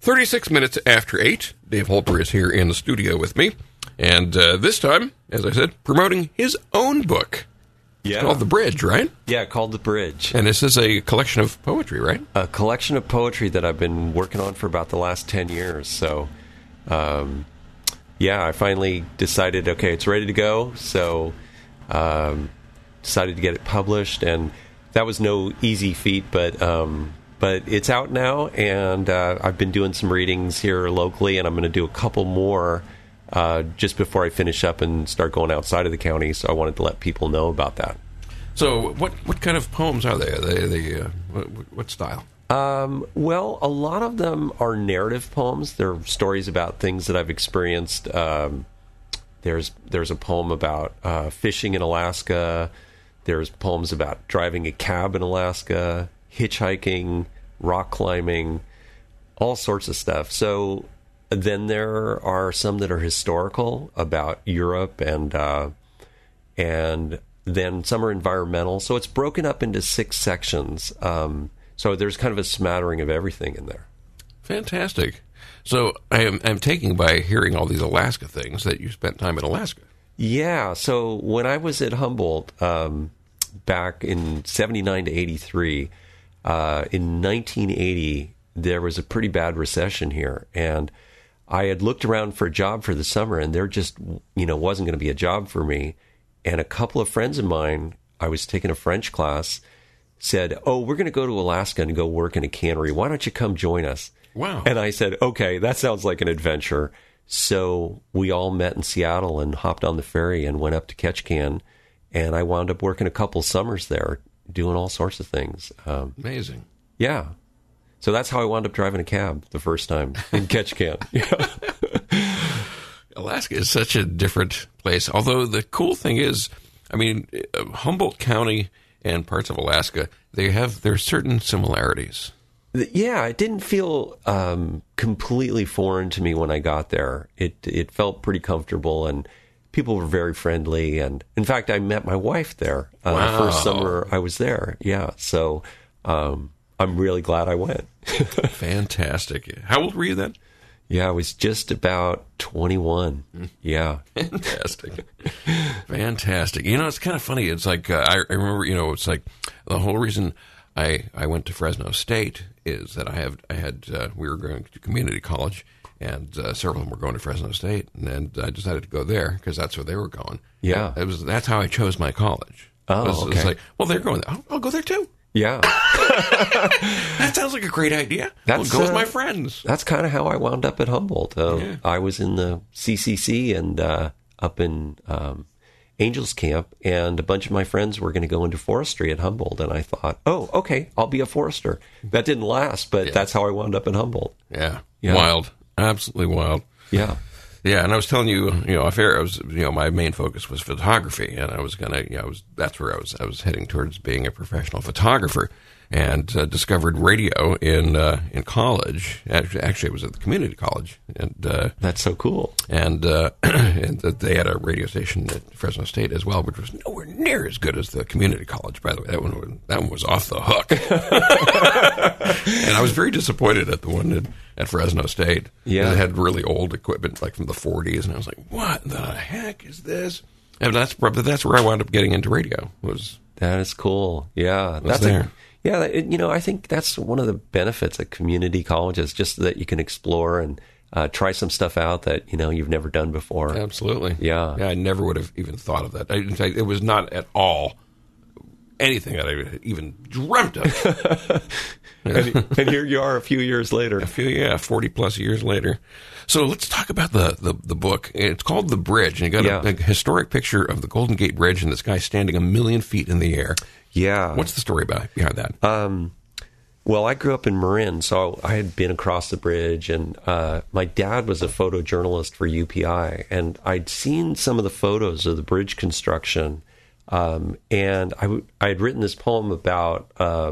36 minutes after 8. Dave Holper is here in the studio with me. And this time, as I said, promoting his own book. Yeah. It's called The Bridge, right? Yeah, called The Bridge. And this is a collection of poetry, right? A collection of poetry that I've been working on for about the last 10 years. So, I finally decided, okay, it's ready to go. So, decided to get it published. And that was no easy feat, but it's out now. And I've been doing some readings here locally, and I'm going to do a couple more just before I finish up and start going outside of the county. So I wanted to let people know about that. So what kind of poems are they? Are they what style? Well, a lot of them are narrative poems. They're stories about things that I've experienced. There's a poem about fishing in Alaska. There's poems about driving a cab in Alaska, hitchhiking, rock climbing, all sorts of stuff. So then there are some that are historical about Europe, and then some are environmental. So it's broken up into 6 sections. So there's kind of a smattering of everything in there. Fantastic. So I'm taking by hearing all these Alaska things that you spent time in Alaska. Yeah. So when I was at Humboldt back in 79 to 83, in 1980, there was a pretty bad recession here. And I had looked around for a job for the summer, and there just, wasn't going to be a job for me. And a couple of friends of mine, I was taking a French class, said, "Oh, we're going to go to Alaska and go work in a cannery. Why don't you come join us?" Wow. And I said, "Okay, that sounds like an adventure." So we all met in Seattle and hopped on the ferry and went up to Ketchikan. And I wound up working a couple summers there, doing all sorts of things. Amazing. Yeah. So that's how I wound up driving a cab the first time in Ketchikan. Alaska is such a different place. Although the cool thing is, Humboldt County and parts of Alaska, there's certain similarities. Yeah, it didn't feel completely foreign to me when I got there. It felt pretty comfortable, and people were very friendly. And in fact, I met my wife there Wow. the first summer I was there. Yeah, so I'm really glad I went. Fantastic. How old were you then? Yeah, I was just about 21. Yeah. Fantastic. Fantastic. It's kind of funny. It's like, I remember, it's like the whole reason I went to Fresno State is that we were going to community college, and several of them were going to Fresno State, and I decided to go there because that's where they were going. Yeah. That's how I chose my college. Oh, okay. It's like, well, they're going there. I'll go there too. Yeah. That sounds like a great idea. I'll go with my friends. That's kind of how I wound up at Humboldt. I was in the CCC and up in Angels Camp, and a bunch of my friends were going to go into forestry at Humboldt, and I thought, oh, okay, I'll be a forester. That didn't last, but that's how I wound up at Humboldt. Yeah. Yeah. Wild. Absolutely wild. Yeah. Yeah, and I was telling you, my main focus was photography, and I was that's where I was heading towards being a professional photographer, and discovered radio in college. Actually, it was at the community college, and That's so cool. and they had a radio station at Fresno State as well, which was nowhere near as good as the community college. By the way, that one was off the hook, and I was very disappointed at the one at Fresno State. Yeah, it had really old equipment, like from the 40s, and I was like, "What the heck is this?" And that's where I wound up getting into radio. That is cool. Yeah, I think that's one of the benefits of community colleges, just that you can explore and try some stuff out that you've never done before. Absolutely. Yeah. I never would have even thought of that. In fact, it was not at all anything that I even dreamt of. and here you are a few years later. 40 plus years later. So let's talk about the book. It's called The Bridge, and you got a historic picture of the Golden Gate Bridge and this guy standing 1,000,000 feet in the air. Yeah. What's the story behind that? Well, I grew up in Marin, so I had been across the bridge, and my dad was a photojournalist for UPI, and I'd seen some of the photos of the bridge construction, and I had written this poem about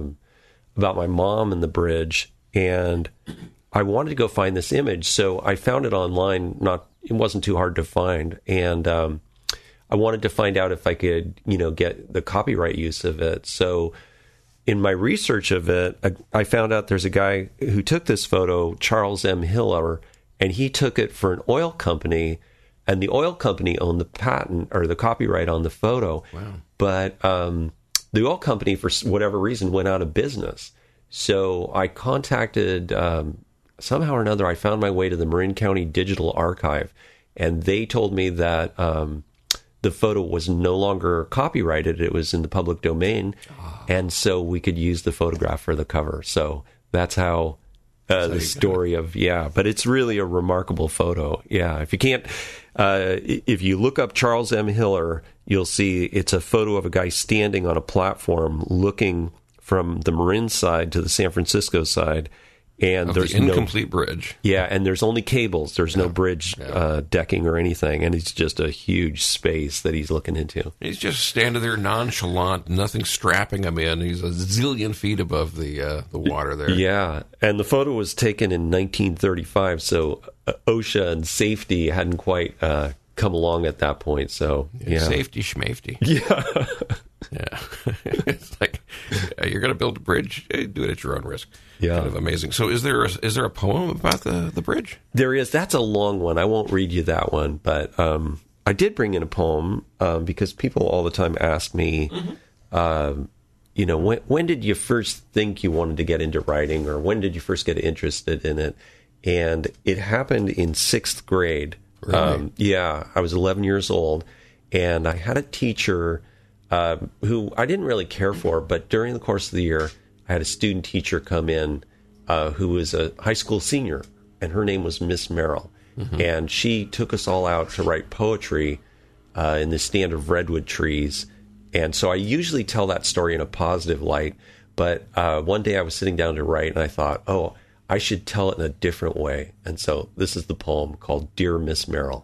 my mom and the bridge, and I wanted to go find this image, so I found it online. It wasn't too hard to find, and I wanted to find out if I could, get the copyright use of it. So in my research of it, I found out there's a guy who took this photo, Charles M. Hiller, and he took it for an oil company, and the oil company owned the patent or the copyright on the photo. Wow. But the oil company, for whatever reason, went out of business. So I contacted, somehow or another, I found my way to the Marin County Digital Archive, and they told me that the photo was no longer copyrighted. It was in the public domain, and so we could use the photograph for the cover. So that's how the story of, but it's really a remarkable photo. Yeah, if you can't, if you look up Charles M. Hiller, you'll see it's a photo of a guy standing on a platform looking from the Marin side to the San Francisco side. And there's the incomplete bridge. Yeah, and there's only cables. There's no bridge decking or anything, and it's just a huge space that he's looking into. He's just standing there nonchalant, nothing strapping him in. He's a zillion feet above the water there. Yeah, and the photo was taken in 1935, so OSHA and safety hadn't quite come along at that point. So safety schmafety. Yeah. Yeah. It's like, you're going to build a bridge, do it at your own risk. Yeah. Kind of amazing. So is there a poem about the bridge? There is. That's a long one. I won't read you that one, but I did bring in a poem because people all the time ask me, when did you first think you wanted to get into writing, or when did you first get interested in it? And it happened in 6th grade. Really? I was 11 years old, and I had a teacher who I didn't really care for, but during the course of the year, I had a student teacher come in who was a high school senior, and her name was Miss Merrill. Mm-hmm. And she took us all out to write poetry in the stand of redwood trees. And so I usually tell that story in a positive light, but one day I was sitting down to write, and I thought, I should tell it in a different way. And so this is the poem called Dear Miss Merrill.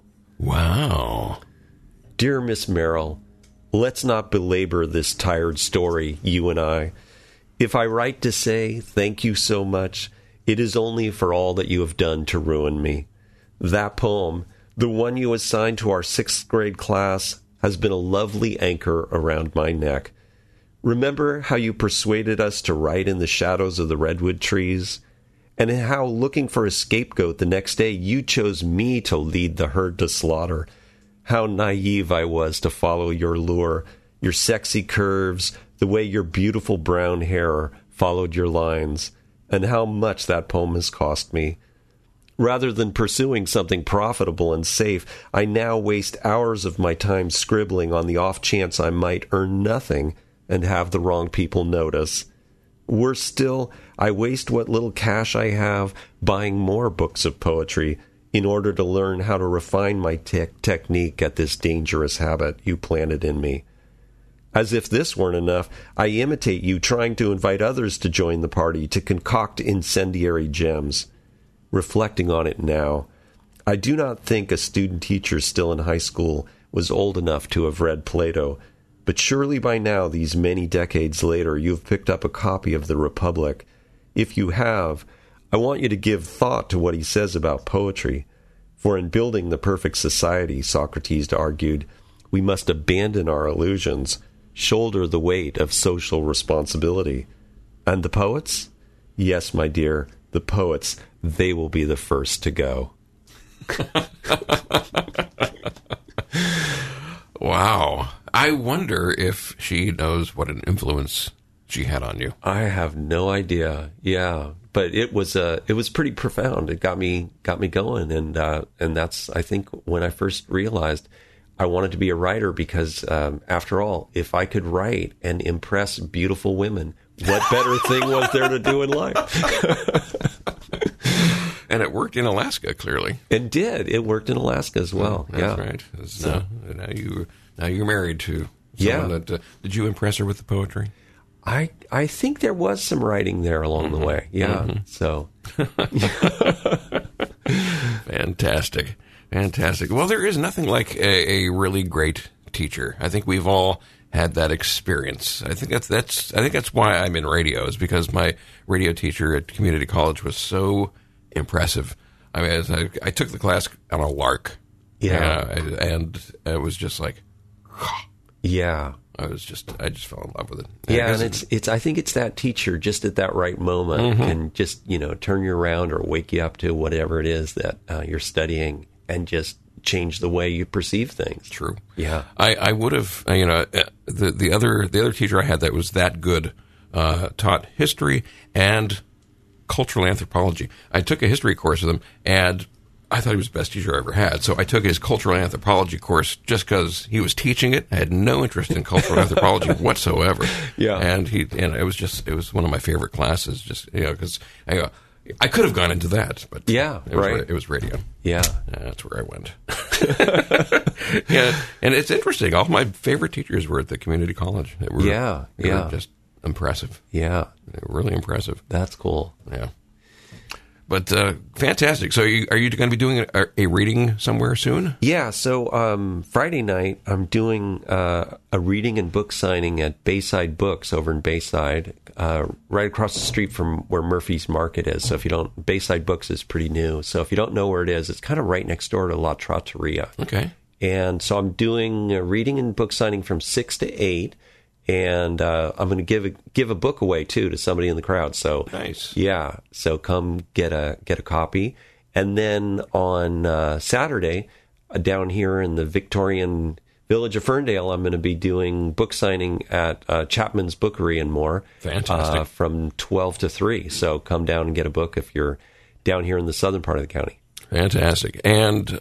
Wow. Dear Miss Merrill, let's not belabor this tired story, you and I. If I write to say thank you so much, it is only for all that you have done to ruin me. That poem, the one you assigned to our 6th grade class, has been a lovely anchor around my neck. Remember how you persuaded us to write in the shadows of the redwood trees? And how, looking for a scapegoat the next day, you chose me to lead the herd to slaughter. How naive I was to follow your lure, your sexy curves, the way your beautiful brown hair followed your lines, and how much that poem has cost me. Rather than pursuing something profitable and safe, I now waste hours of my time scribbling on the off chance I might earn nothing and have the wrong people notice. Worse still, I waste what little cash I have buying more books of poetry in order to learn how to refine my technique at this dangerous habit you planted in me. As if this weren't enough, I imitate you trying to invite others to join the party to concoct incendiary gems. Reflecting on it now, I do not think a student teacher still in high school was old enough to have read Plato, but surely by now, these many decades later, you have picked up a copy of The Republic. If you have, I want you to give thought to what he says about poetry. For in building the perfect society, Socrates argued, we must abandon our illusions, shoulder the weight of social responsibility. And the poets? Yes, my dear, the poets, they will be the first to go. Wow. I wonder if she knows what an influence she had on you. I have no idea. Yeah, but it was pretty profound. It got me going, and that's, I think, when I first realized I wanted to be a writer, because after all, if I could write and impress beautiful women, what better thing was there to do in life? And it worked in Alaska, clearly. It did. It worked in Alaska as well. That's right. So, now you're married to someone that. Did you impress her with the poetry? I think there was some writing there along the way. Yeah. Mm-hmm. So. Fantastic. Well, there is nothing like a really great teacher. I think we've all had that experience. I think that's why I'm in radio, is because my radio teacher at community college was so impressive. I mean, I took the class on a lark. Yeah. And it was just like, Yeah. I just fell in love with it. Yeah, and it's. I think it's that teacher just at that right moment can just turn you around or wake you up to whatever it is that you're studying, and just change the way you perceive things. True. Yeah. I would have the other teacher I had that was that good taught history and cultural anthropology. I took a history course with him, and I thought he was the best teacher I ever had. So I took his cultural anthropology course just because he was teaching it. I had no interest in cultural anthropology whatsoever. Yeah. And it was one of my favorite classes, just, because I could have gone into that, but yeah, it was radio. Yeah. That's where I went. Yeah. And it's interesting. All my favorite teachers were at the community college. They were just impressive. Yeah. They were really impressive. That's cool. Yeah. But fantastic. So are you going to be doing a reading somewhere soon? Yeah. So Friday night, I'm doing a reading and book signing at Bayside Books over in Bayside, right across the street from where Murphy's Market is. So if you don't, Bayside Books is pretty new. So if you don't know where it is, it's kind of right next door to La Trattoria. Okay. And so I'm doing a reading and book signing from 6 to 8. And I'm going to give a book away too to somebody in the crowd. So nice. Yeah. So come get a copy. And then on Saturday, down here in the Victorian village of Ferndale, I'm going to be doing book signing at Chapman's Bookery and more. Fantastic. From 12 to 3. So come down and get a book if you're down here in the southern part of the county. Fantastic. And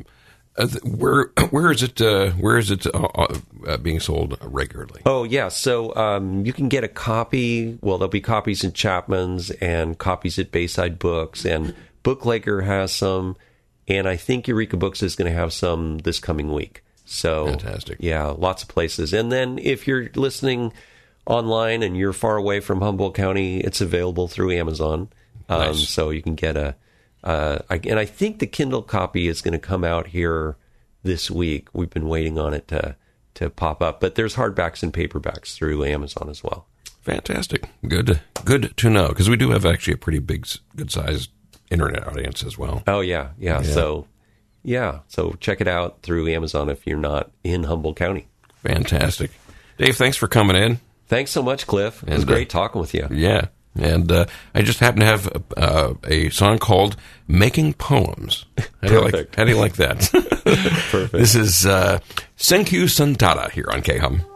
where is it being sold regularly? Oh, yeah. So you can get a copy. Well, there'll be copies in Chapman's and copies at Bayside Books, and Bookmaker has some, and I think Eureka Books is going to have some this coming week. So fantastic. Yeah, lots of places. And then if you're listening online and you're far away from Humboldt County, it's available through Amazon. Nice. So you can get and I think the Kindle copy is going to come out here this week. We've been waiting on it to pop up, but there's hardbacks and paperbacks through Amazon as well. Fantastic. Good to know, because we do have actually a pretty good sized internet audience as well. Oh yeah. So check it out through Amazon if you're not in Humboldt County. Fantastic. Dave, thanks for coming in. Thanks so much, Cliff. It was great talking with you. Yeah. And I just happen to have a song called "Making Poems." How do you like that? Perfect. This is Senkyu Santata here on K-Hum.